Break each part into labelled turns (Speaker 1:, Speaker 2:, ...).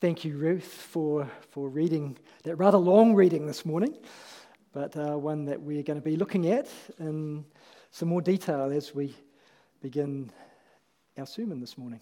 Speaker 1: Thank you, Ruth, for reading that rather long reading this morning, but one that we're going to be looking at in some more detail as we begin our sermon this morning.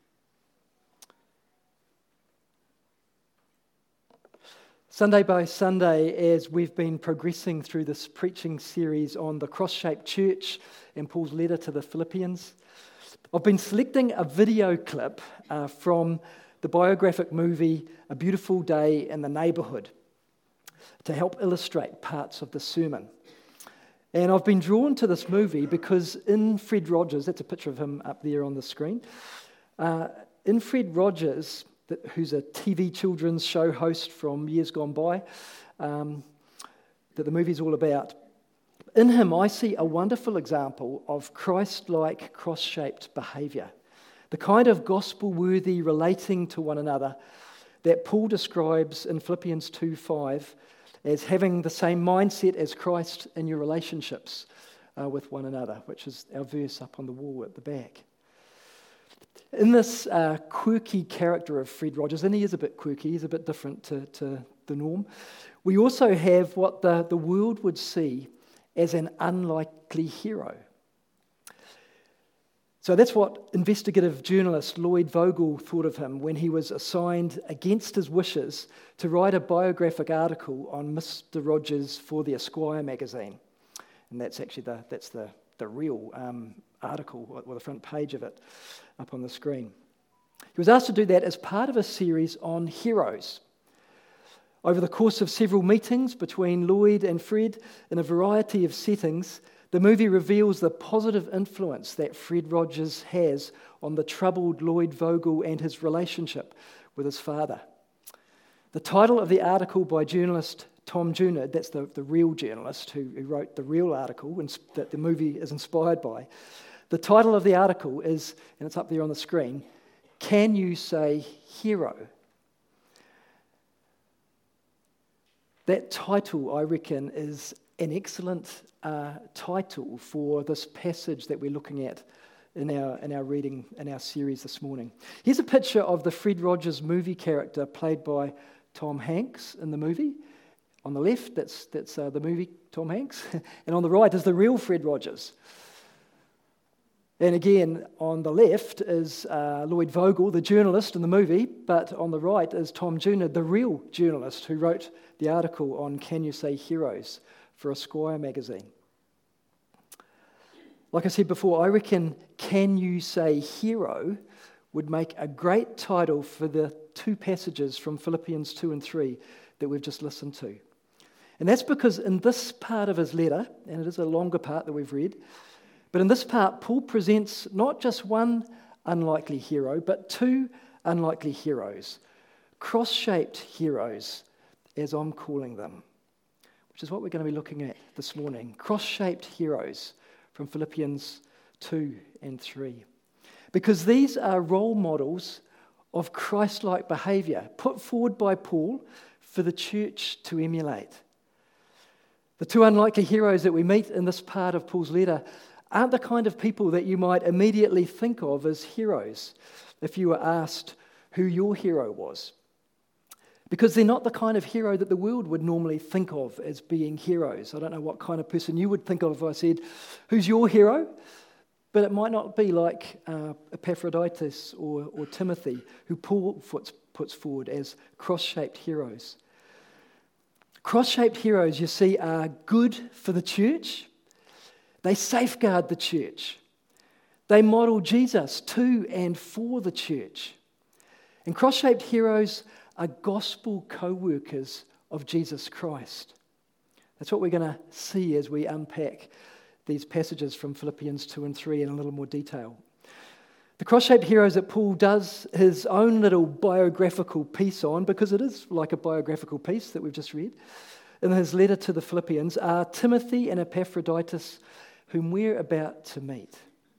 Speaker 1: Sunday by Sunday, as we've been progressing through this preaching series on the cross-shaped church and Paul's letter to the Philippians, I've been selecting a video clip from the biographic movie A Beautiful Day in the Neighbourhood to help illustrate parts of the sermon. And I've been drawn to this movie because in Fred Rogers, that's a picture of him up there on the screen, in Fred Rogers, who's a TV children's show host from years gone by, that the movie's all about, in him I see a wonderful example of Christ-like cross-shaped behaviour, the kind of gospel-worthy relating to one another that Paul describes in Philippians 2:5 as having the same mindset as Christ in your relationships with one another, which is our verse up on the wall at the back. In this quirky character of Fred Rogers, and he is a bit quirky, he's a bit different to the norm, we also have what the world would see as an unlikely hero. So that's what investigative journalist Lloyd Vogel thought of him when he was assigned, against his wishes, to write a biographic article on Mr. Rogers for the Esquire magazine. And that's actually the real article, or the front page of it, up on the screen. He was asked to do that as part of a series on heroes. Over the course of several meetings between Lloyd and Fred in a variety of settings, the movie reveals the positive influence that Fred Rogers has on the troubled Lloyd Vogel and his relationship with his father. The title of the article by journalist Tom Junod, that's the real journalist who wrote the real article that the movie is inspired by, the title of the article is, and it's up there on the screen, Can You Say Hero? That title, I reckon, is an excellent title for this passage that we're looking at in our reading, in our series this morning. Here's a picture of the Fred Rogers movie character played by Tom Hanks in the movie. On the left, that's the movie Tom Hanks, and on the right is the real Fred Rogers. And again, on the left is Lloyd Vogel, the journalist in the movie, but on the right is Tom Junod, the real journalist who wrote the article on Can You Say Heroes for Esquire magazine. Like I said before, I reckon Can You Say Hero would make a great title for the two passages from Philippians 2 and 3 that we've just listened to. And that's because in this part of his letter, and it is a longer part that we've read, but in this part, Paul presents not just one unlikely hero, but two unlikely heroes, cross-shaped heroes, as I'm calling them, which is what we're going to be looking at this morning. Cross-shaped heroes from Philippians 2 and 3. Because these are role models of Christ-like behaviour put forward by Paul for the church to emulate. The two unlikely heroes that we meet in this part of Paul's letter aren't the kind of people that you might immediately think of as heroes if you were asked who your hero was. Because they're not the kind of hero that the world would normally think of as being heroes. I don't know what kind of person you would think of if I said, who's your hero? But it might not be like Epaphroditus or Timothy, who Paul puts forward as cross-shaped heroes. Cross-shaped heroes, you see, are good for the church. They safeguard the church. They model Jesus to and for the church. And cross-shaped heroes are gospel co-workers of Jesus Christ. That's what we're going to see as we unpack these passages from Philippians 2 and 3 in a little more detail. The cross-shaped heroes that Paul does his own little biographical piece on, because it is like a biographical piece that we've just read, in his letter to the Philippians, are Timothy and Epaphroditus, whom we're about to meet.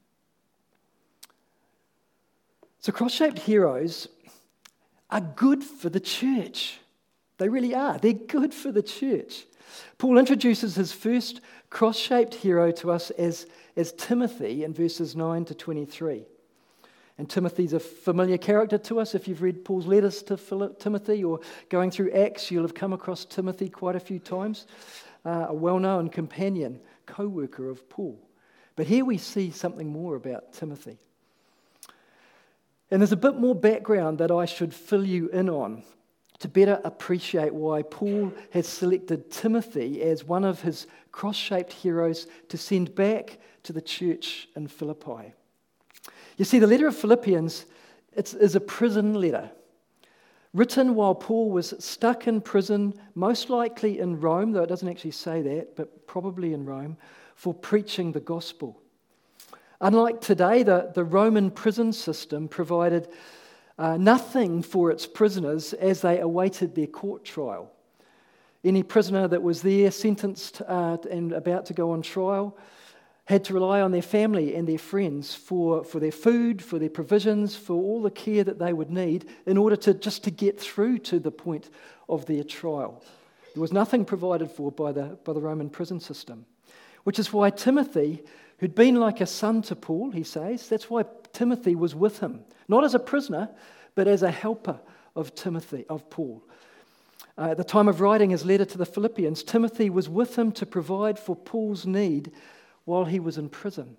Speaker 1: So cross-shaped heroes are good for the church. They really are. They're good for the church. Paul introduces his first cross-shaped hero to us as Timothy in verses 9 to 23. And Timothy's a familiar character to us. If you've read Paul's letters to Timothy or going through Acts, you'll have come across Timothy quite a few times. A well-known companion, co-worker of Paul. But here we see something more about Timothy. And there's a bit more background that I should fill you in on to better appreciate why Paul has selected Timothy as one of his cross-shaped heroes to send back to the church in Philippi. You see, the letter of Philippians is a prison letter, written while Paul was stuck in prison, most likely in Rome, though it doesn't actually say that, but probably in Rome, for preaching the gospel. Unlike today, the Roman prison system provided nothing for its prisoners as they awaited their court trial. Any prisoner that was there, sentenced and about to go on trial, had to rely on their family and their friends for their food, for their provisions, for all the care that they would need in order to get through to the point of their trial. There was nothing provided for by the Roman prison system, which is why Timothy, who'd been like a son to Paul, he says, that's why Timothy was with him, not as a prisoner, but as a helper of Paul. At the time of writing his letter to the Philippians, Timothy was with him to provide for Paul's need while he was in prison.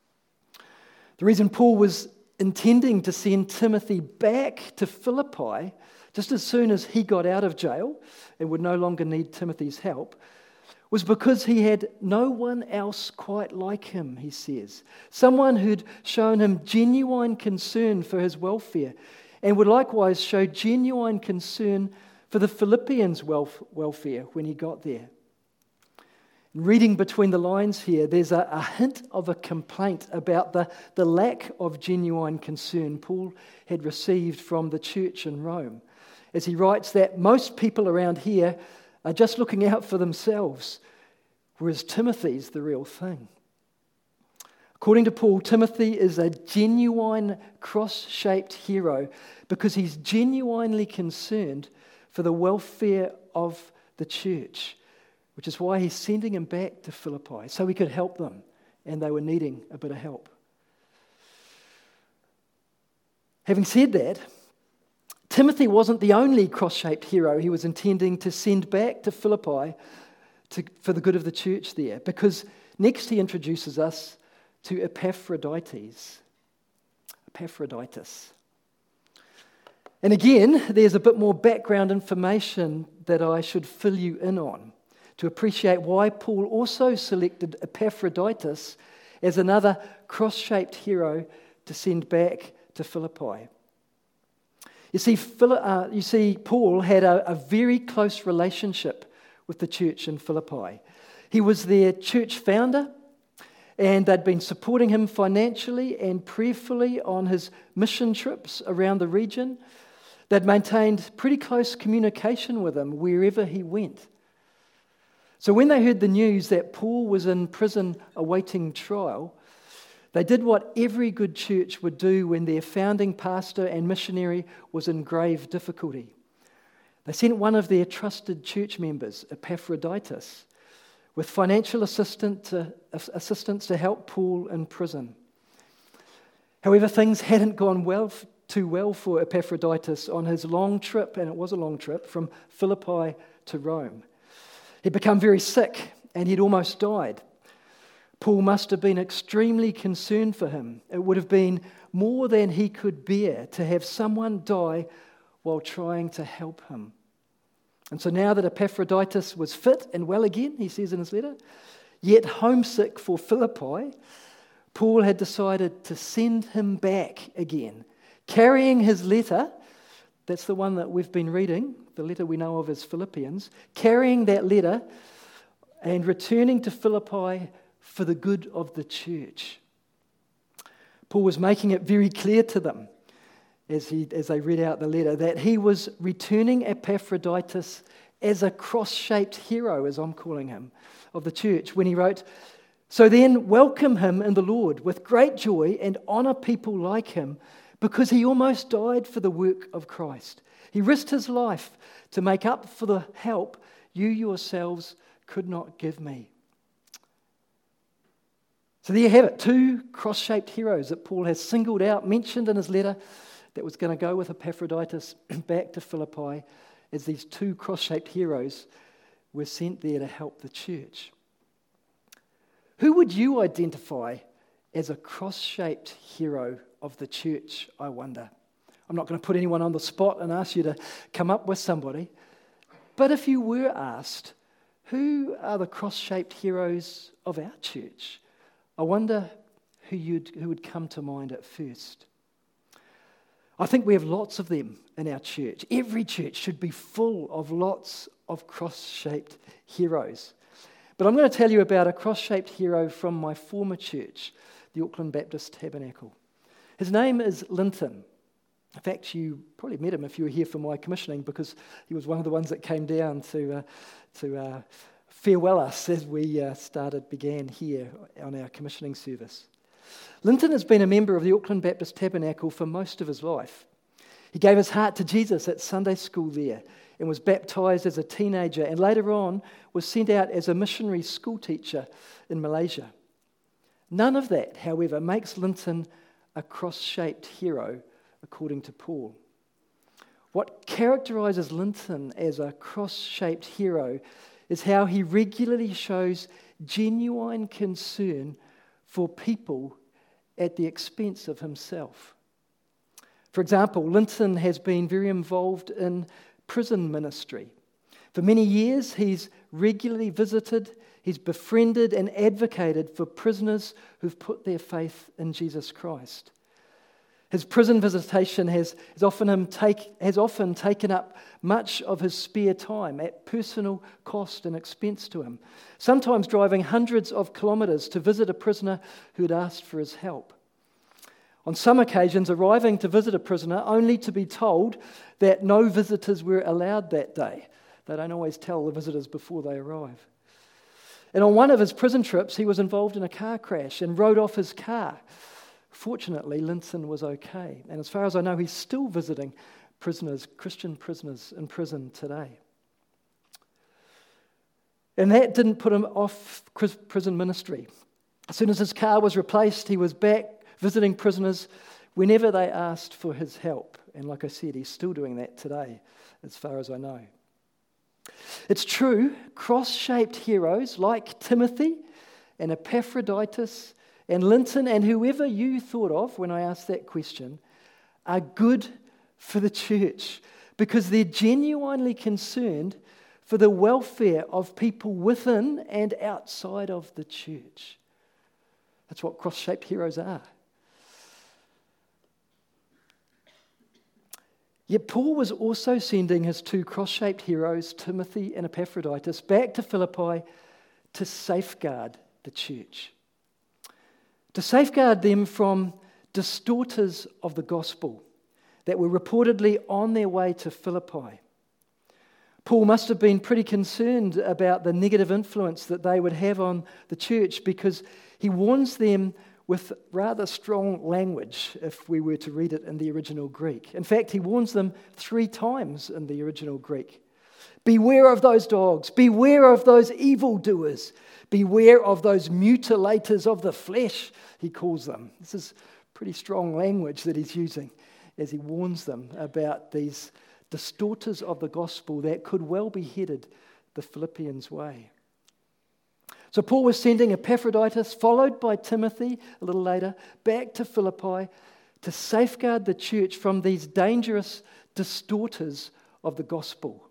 Speaker 1: The reason Paul was intending to send Timothy back to Philippi just as soon as he got out of jail and would no longer need Timothy's help was because he had no one else quite like him, he says. Someone who'd shown him genuine concern for his welfare and would likewise show genuine concern for the Philippians' welfare when he got there. Reading between the lines here, there's a hint of a complaint about the lack of genuine concern Paul had received from the church in Rome, as he writes that most people around here are just looking out for themselves, whereas Timothy's the real thing. According to Paul, Timothy is a genuine cross-shaped hero because he's genuinely concerned for the welfare of the church, which is why he's sending him back to Philippi, so he could help them, and they were needing a bit of help. Having said that, Timothy wasn't the only cross-shaped hero he was intending to send back to Philippi for the good of the church there, because next he introduces us to Epaphroditus. And again, there's a bit more background information that I should fill you in on to appreciate why Paul also selected Epaphroditus as another cross-shaped hero to send back to Philippi. You see, Paul had a very close relationship with the church in Philippi. He was their church founder, and they'd been supporting him financially and prayerfully on his mission trips around the region. They'd maintained pretty close communication with him wherever he went. So when they heard the news that Paul was in prison awaiting trial, they did what every good church would do when their founding pastor and missionary was in grave difficulty. They sent one of their trusted church members, Epaphroditus, with financial assistance to help Paul in prison. However, things hadn't gone too well for Epaphroditus on his long trip, and it was a long trip, from Philippi to Rome. He'd become very sick, and he'd almost died. Paul must have been extremely concerned for him. It would have been more than he could bear to have someone die while trying to help him. And so now that Epaphroditus was fit and well again, he says in his letter, yet homesick for Philippi, Paul had decided to send him back again, carrying his letter. That's the one that we've been reading, the letter we know of as Philippians, carrying that letter and returning to Philippi for the good of the church. Paul was making it very clear to them as they read out the letter that he was returning Epaphroditus as a cross-shaped hero, as I'm calling him, of the church, when he wrote, "So then welcome him in the Lord with great joy and honor people like him, because he almost died for the work of Christ. He risked his life to make up for the help you yourselves could not give me." So there you have it, two cross-shaped heroes that Paul has singled out, mentioned in his letter, that was going to go with Epaphroditus back to Philippi, as these two cross-shaped heroes were sent there to help the church. Who would you identify as a cross-shaped hero of the church, I wonder? I'm not going to put anyone on the spot and ask you to come up with somebody. But if you were asked, who are the cross-shaped heroes of our church? I wonder who would come to mind at first. I think we have lots of them in our church. Every church should be full of lots of cross-shaped heroes. But I'm going to tell you about a cross-shaped hero from my former church, the Auckland Baptist Tabernacle. His name is Linton. In fact, you probably met him if you were here for my commissioning, because he was one of the ones that came down to farewell us as we began here on our commissioning service. Linton has been a member of the Auckland Baptist Tabernacle for most of his life. He gave his heart to Jesus at Sunday school there and was baptised as a teenager, and later on was sent out as a missionary school teacher in Malaysia. None of that, however, makes Linton a cross-shaped hero, according to Paul. What characterises Linton as a cross-shaped hero is how he regularly shows genuine concern for people at the expense of himself. For example, Linton has been very involved in prison ministry. For many years, he's regularly visited, he's befriended and advocated for prisoners who've put their faith in Jesus Christ. His prison visitation has often taken up much of his spare time at personal cost and expense to him, sometimes driving hundreds of kilometres to visit a prisoner who had asked for his help. On some occasions, arriving to visit a prisoner only to be told that no visitors were allowed that day. They don't always tell the visitors before they arrive. And on one of his prison trips, he was involved in a car crash and rode off his car. Fortunately, Linton was okay. And as far as I know, he's still visiting prisoners, Christian prisoners in prison today. And that didn't put him off prison ministry. As soon as his car was replaced, he was back visiting prisoners whenever they asked for his help. And like I said, he's still doing that today, as far as I know. It's true, cross-shaped heroes like Timothy and Epaphroditus and Linton and whoever you thought of when I asked that question are good for the church because they're genuinely concerned for the welfare of people within and outside of the church. That's what cross-shaped heroes are. Yet Paul was also sending his two cross-shaped heroes, Timothy and Epaphroditus, back to Philippi to safeguard the church. To safeguard them from distorters of the gospel that were reportedly on their way to Philippi. Paul must have been pretty concerned about the negative influence that they would have on the church because he warns them with rather strong language if we were to read it in the original Greek. In fact, he warns them 3 times in the original Greek. Beware of those dogs. Beware of those evildoers. Beware of those mutilators of the flesh, he calls them. This is pretty strong language that he's using as he warns them about these distorters of the gospel that could well be headed the Philippians' way. So Paul was sending Epaphroditus, followed by Timothy a little later, back to Philippi to safeguard the church from these dangerous distorters of the gospel.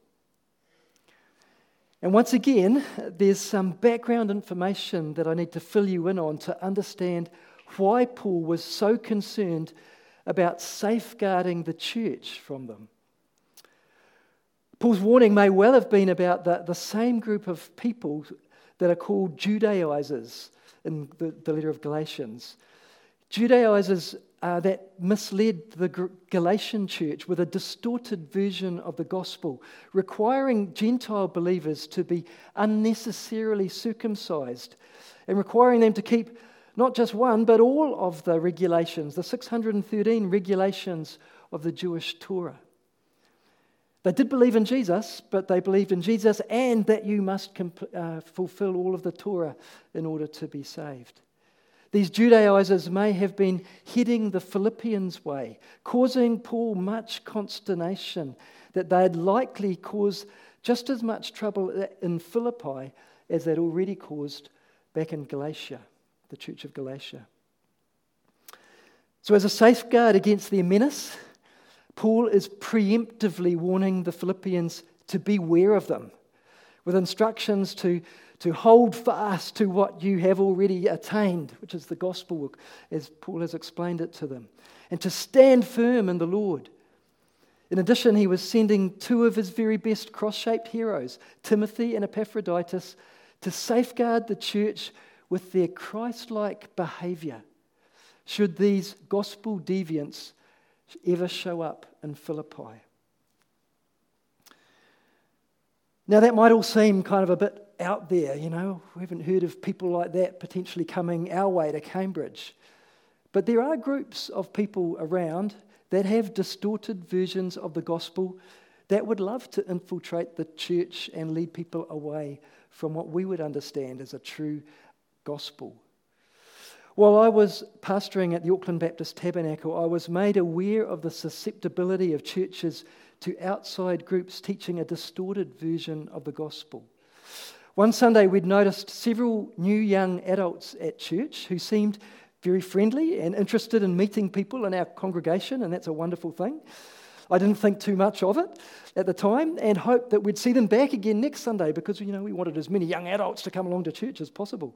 Speaker 1: And once again, there's some background information that I need to fill you in on to understand why Paul was so concerned about safeguarding the church from them. Paul's warning may well have been about the same group of people that are called Judaizers in the letter of Galatians. Judaizers that misled the Galatian church with a distorted version of the gospel, requiring Gentile believers to be unnecessarily circumcised and requiring them to keep not just one, but all of the regulations, the 613 regulations of the Jewish Torah. They did believe in Jesus, but they believed in Jesus and that you must fulfill all of the Torah in order to be saved. These Judaizers may have been heading the Philippians' way, causing Paul much consternation that they'd likely cause just as much trouble in Philippi as they'd already caused back in Galatia, the church of Galatia. So as a safeguard against their menace, Paul is preemptively warning the Philippians to beware of them, with instructions to hold fast to what you have already attained, which is the gospel, as Paul has explained it to them, and to stand firm in the Lord. In addition, he was sending two of his very best cross-shaped heroes, Timothy and Epaphroditus, to safeguard the church with their Christ-like behavior, should these gospel deviants ever show up in Philippi. Now, that might all seem kind of a bit out there, we haven't heard of people like that potentially coming our way to Cambridge. But there are groups of people around that have distorted versions of the gospel that would love to infiltrate the church and lead people away from what we would understand as a true gospel. While I was pastoring at the Auckland Baptist Tabernacle, I was made aware of the susceptibility of churches to outside groups teaching a distorted version of the gospel. One Sunday, we'd noticed several new young adults at church who seemed very friendly and interested in meeting people in our congregation, and that's a wonderful thing. I didn't think too much of it at the time and hoped that we'd see them back again next Sunday because, we wanted as many young adults to come along to church as possible.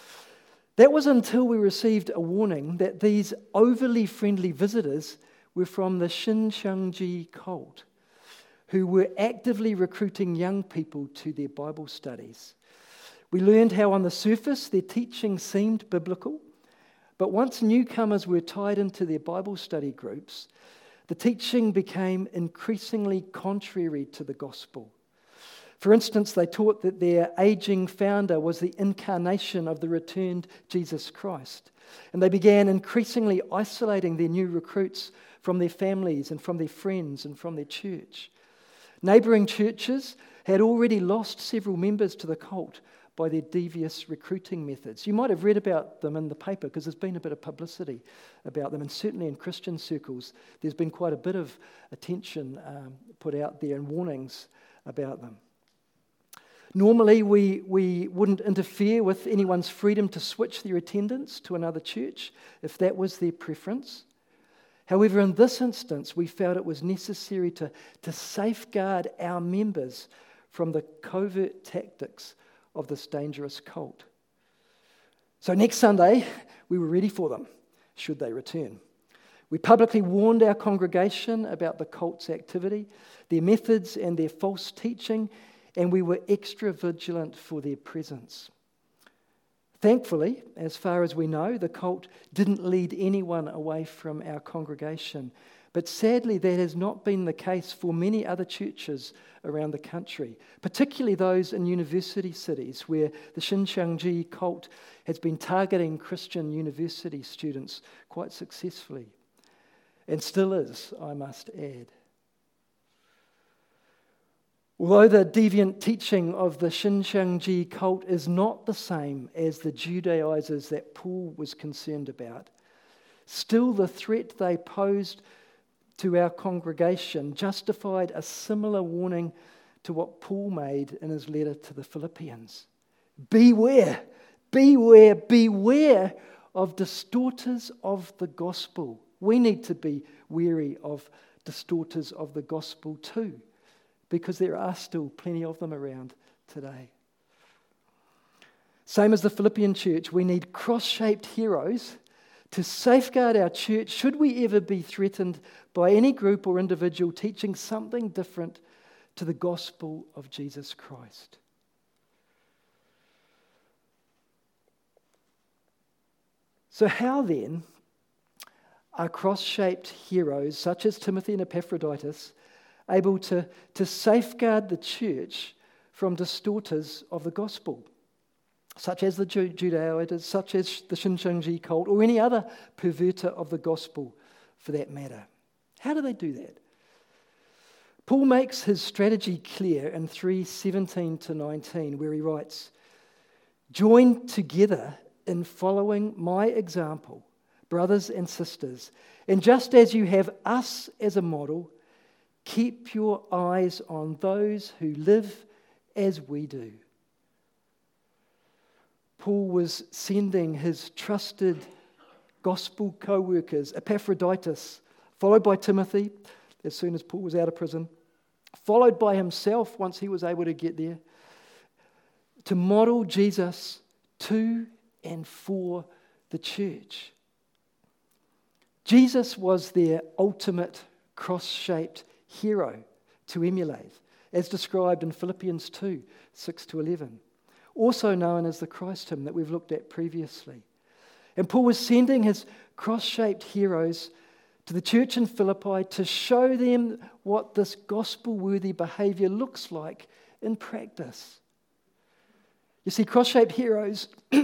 Speaker 1: That was until we received a warning that these overly friendly visitors were from the Shincheonji cult, who were actively recruiting young people to their Bible studies. We learned how on the surface their teaching seemed biblical, but once newcomers were tied into their Bible study groups, the teaching became increasingly contrary to the gospel. For instance, they taught that their aging founder was the incarnation of the returned Jesus Christ, and they began increasingly isolating their new recruits from their families and from their friends and from their church. Neighbouring churches had already lost several members to the cult by their devious recruiting methods. You might have read about them in the paper because there's been a bit of publicity about them, and certainly in Christian circles there's been quite a bit of attention put out there and warnings about them. Normally we wouldn't interfere with anyone's freedom to switch their attendance to another church if that was their preference. However, in this instance, we felt it was necessary to safeguard our members from the covert tactics of this dangerous cult. So next Sunday, we were ready for them, should they return. We publicly warned our congregation about the cult's activity, their methods and their false teaching, and we were extra vigilant for their presence. Thankfully, as far as we know, the cult didn't lead anyone away from our congregation. But sadly, that has not been the case for many other churches around the country, particularly those in university cities where the Shincheonji cult has been targeting Christian university students quite successfully. And still is, I must add. Although the deviant teaching of the Shincheonji cult is not the same as the Judaizers that Paul was concerned about, still the threat they posed to our congregation justified a similar warning to what Paul made in his letter to the Philippians. Beware, beware, beware of distorters of the gospel. We need to be wary of distorters of the gospel too, because there are still plenty of them around today. Same as the Philippian church, we need cross-shaped heroes to safeguard our church should we ever be threatened by any group or individual teaching something different to the gospel of Jesus Christ. So how then are cross-shaped heroes such as Timothy and Epaphroditus able to safeguard the church from distorters of the gospel, such as the Judaizers, such as the Shincheonji cult, or any other perverter of the gospel for that matter? How do they do that? Paul makes his strategy clear in 3:17-19, where he writes, "Join together in following my example, brothers and sisters, and just as you have us as a model, keep your eyes on those who live as we do. Paul was sending his trusted gospel co-workers, Epaphroditus, followed by Timothy, as soon as Paul was out of prison, followed by himself once he was able to get there, to model Jesus to and for the church. Jesus was their ultimate cross-shaped hero to emulate, as described in Philippians 2, 6-11, also known as the Christ hymn that we've looked at previously. And Paul was sending his cross-shaped heroes to the church in Philippi to show them what this gospel-worthy behavior looks like in practice. You see, cross-shaped heroes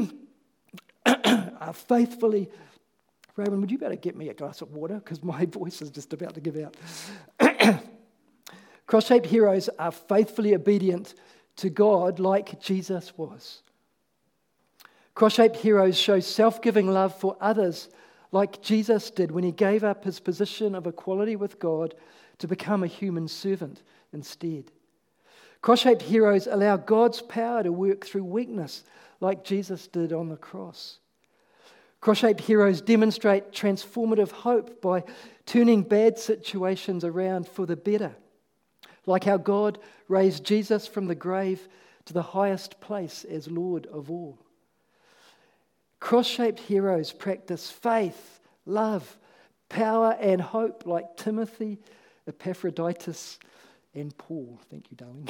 Speaker 1: are faithfully... Raymond, would you better get me a glass of water? Because my voice is just about to give out. Cross-shaped heroes are faithfully obedient to God like Jesus was. Cross-shaped heroes show self-giving love for others like Jesus did when he gave up his position of equality with God to become a human servant instead. Cross-shaped heroes allow God's power to work through weakness like Jesus did on the cross. Cross-shaped heroes demonstrate transformative hope by turning bad situations around for the better, like how God raised Jesus from the grave to the highest place as Lord of all. Cross-shaped heroes practice faith, love, power, and hope like Timothy, Epaphroditus, and Paul. Thank you, darling.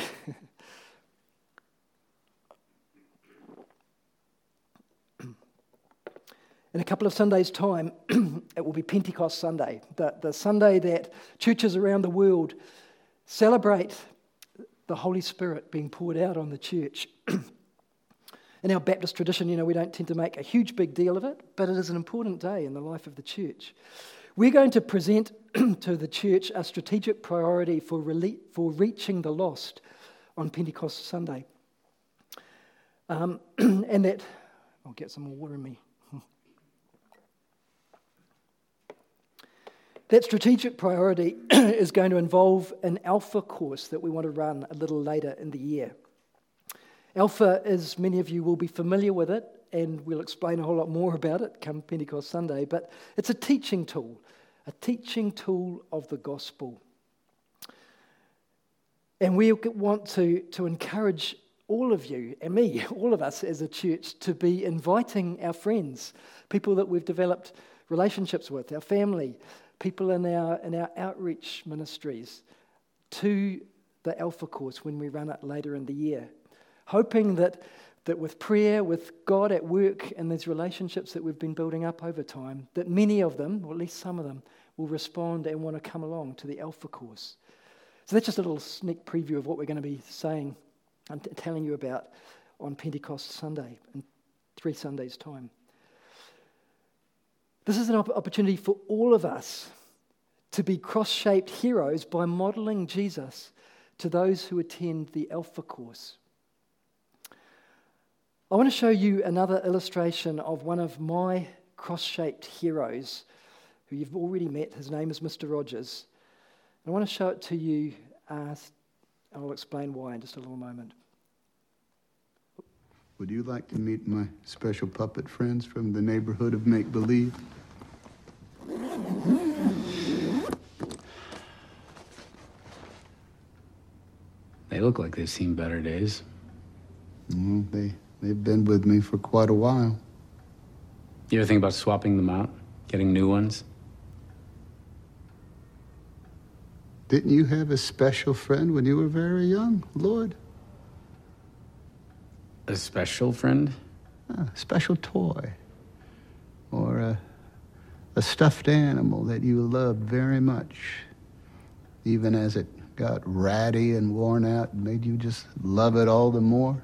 Speaker 1: In a couple of Sundays' time, it will be Pentecost Sunday, the Sunday that churches around the world celebrate the Holy Spirit being poured out on the church. In our Baptist tradition, we don't tend to make a huge big deal of it, but it is an important day in the life of the church. We're going to present to the church a strategic priority for reaching the lost on Pentecost Sunday. And that, I'll get some more water in me. That strategic priority is going to involve an Alpha course that we want to run a little later in the year. Alpha, as many of you will be familiar with it, and we'll explain a whole lot more about it come Pentecost Sunday, but it's a teaching tool of the gospel. And we want to encourage all of you and me, all of us as a church, to be inviting our friends, people that we've developed relationships with, our family, people in our outreach ministries, to the Alpha course when we run it later in the year, hoping that with prayer, with God at work in these relationships that we've been building up over time, that many of them, or at least some of them, will respond and want to come along to the Alpha course. So that's just a little sneak preview of what we're going to be saying and telling you about on Pentecost Sunday in 3 Sundays' time. This is an opportunity for all of us to be cross-shaped heroes by modeling Jesus to those who attend the Alpha course. I want to show you another illustration of one of my cross-shaped heroes who you've already met. His name is Mr. Rogers. I want to show it to you. I'll explain why in just a little moment.
Speaker 2: Would you like to meet my special puppet friends from the neighborhood of make-believe?
Speaker 3: They look like they've seen better days.
Speaker 2: They've been with me for quite a while.
Speaker 3: You ever think about swapping them out? Getting new ones?
Speaker 2: Didn't you have a special friend when you were very young, Lord?
Speaker 3: A special friend?
Speaker 2: A special toy. Or a stuffed animal that you loved very much, even as it got ratty and worn out and made you just love it all the more?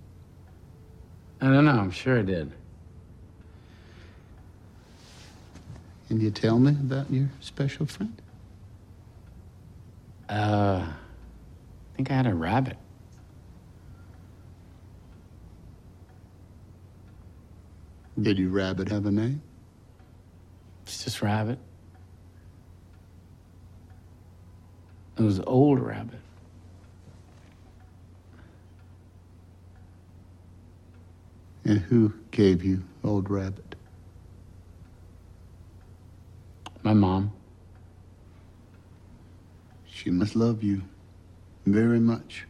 Speaker 3: I don't know, I'm sure I did.
Speaker 2: Can you tell me about your special friend?
Speaker 3: I think I had a rabbit.
Speaker 2: Did your rabbit have a name?
Speaker 3: It's just Rabbit. It was Old Rabbit.
Speaker 2: And who gave you Old Rabbit?
Speaker 3: My mom.
Speaker 2: She must love you very much.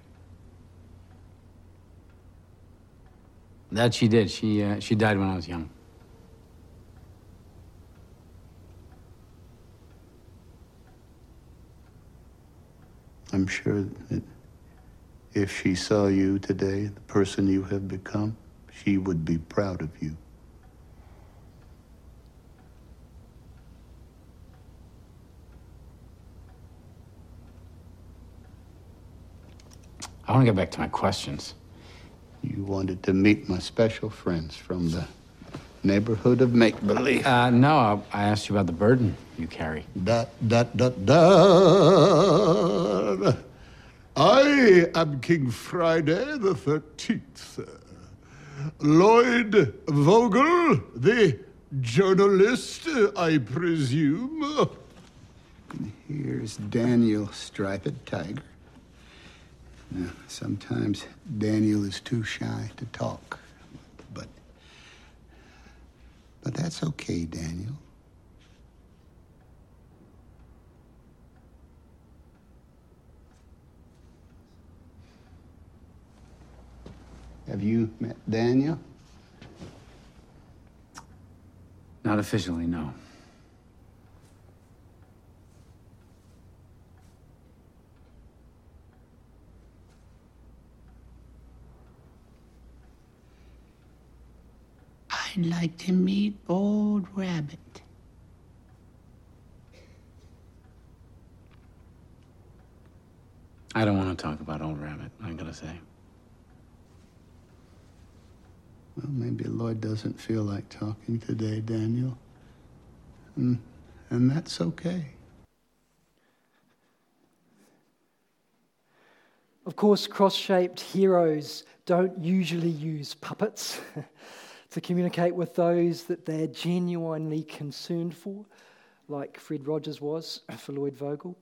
Speaker 3: That she did. She died when I was young.
Speaker 2: I'm sure that if she saw you today, the person you have become, she would be proud of you.
Speaker 3: I want to get back to my questions.
Speaker 2: You wanted to meet my special friends from the neighborhood of make-believe.
Speaker 3: No, I asked you about the burden you carry.
Speaker 2: I am King Friday the 13th. Lloyd Vogel, the journalist, I presume. And here's Daniel Striped Tiger. Now, sometimes Daniel is too shy to talk, but that's okay, Daniel. Have you met Daniel?
Speaker 3: Not officially, no.
Speaker 2: I'd like to meet Old Rabbit.
Speaker 3: I don't want to talk about Old Rabbit, I gotta say.
Speaker 2: Well, maybe Lloyd doesn't feel like talking today, Daniel. And that's okay.
Speaker 1: Of course, cross-shaped heroes don't usually use puppets to communicate with those that they're genuinely concerned for, like Fred Rogers was for Lloyd Vogel.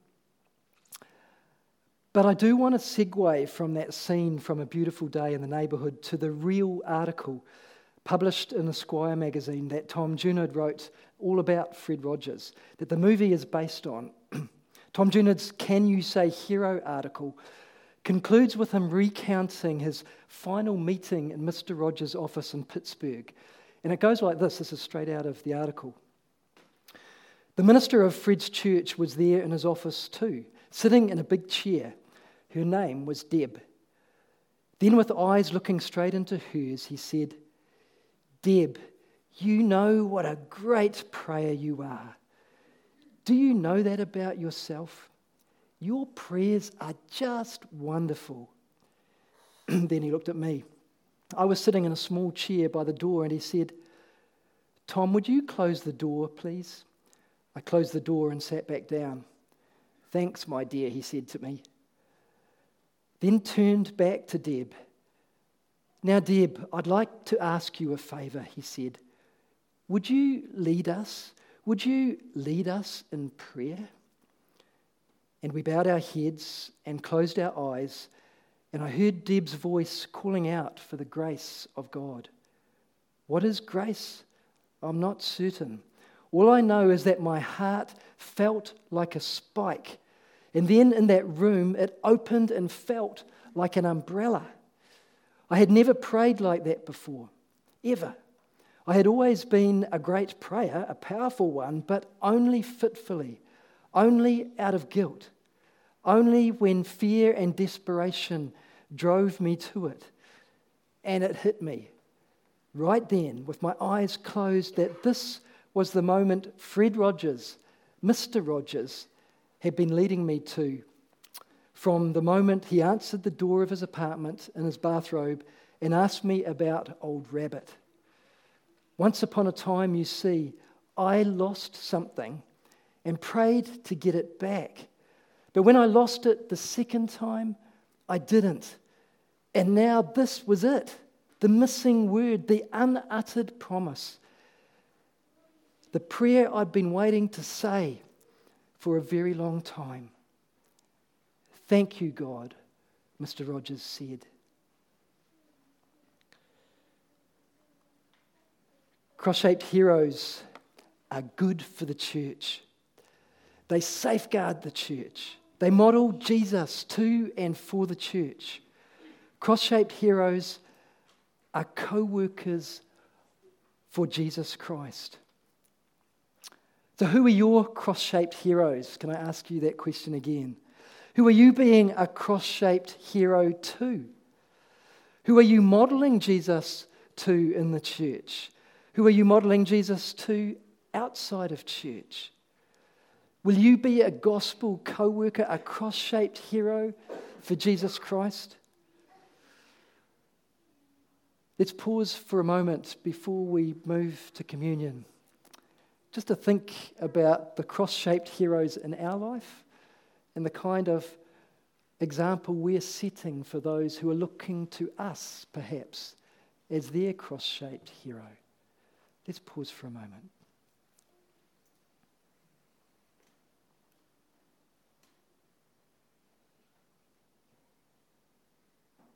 Speaker 1: But I do want to segue from that scene from A Beautiful Day in the Neighbourhood to the real article published in Esquire magazine that Tom Junod wrote all about Fred Rogers, that the movie is based on. Tom Junod's Can You Say Hero article concludes with him recounting his final meeting in Mr. Rogers' office in Pittsburgh. And it goes like this is straight out of the article. The minister of Fred's church was there in his office too, sitting in a big chair. Her name was Deb. Then with eyes looking straight into hers, he said, Deb, you know what a great prayer you are. Do you know that about yourself? Your prayers are just wonderful. Then he looked at me. I was sitting in a small chair by the door and he said, Tom, would you close the door, please? I closed the door and sat back down. Thanks, my dear, he said to me. Then turned back to Deb. Now, Deb, I'd like to ask you a favour, he said. Would you lead us? Would you lead us in prayer? And we bowed our heads and closed our eyes, and I heard Deb's voice calling out for the grace of God. What is grace? I'm not certain. All I know is that my heart felt like a spike. And then in that room, it opened and felt like an umbrella. I had never prayed like that before, ever. I had always been a great prayer, a powerful one, but only fitfully, only out of guilt, only when fear and desperation drove me to it. And it hit me right then, with my eyes closed, that this was the moment Fred Rogers, Mr. Rogers, had been leading me to, from the moment he answered the door of his apartment in his bathrobe and asked me about Old Rabbit. Once upon a time, you see, I lost something and prayed to get it back. But when I lost it the second time, I didn't. And now this was it, the missing word, the unuttered promise the prayer I've been waiting to say for a very long time. Thank you, God, Mr. Rogers said. Cross-shaped heroes are good for the church. They safeguard the church. They model Jesus to and for the church. Cross-shaped heroes are co-workers for Jesus Christ. So who are your cross-shaped heroes? Can I ask you that question again? Who are you being a cross-shaped hero to? Who are you modeling Jesus to in the church? Who are you modeling Jesus to outside of church? Will you be a gospel co-worker, a cross-shaped hero for Jesus Christ? Let's pause for a moment before we move to communion, just to think about the cross-shaped heroes in our life and the kind of example we're setting for those who are looking to us, perhaps, as their cross-shaped hero. Let's pause for a moment.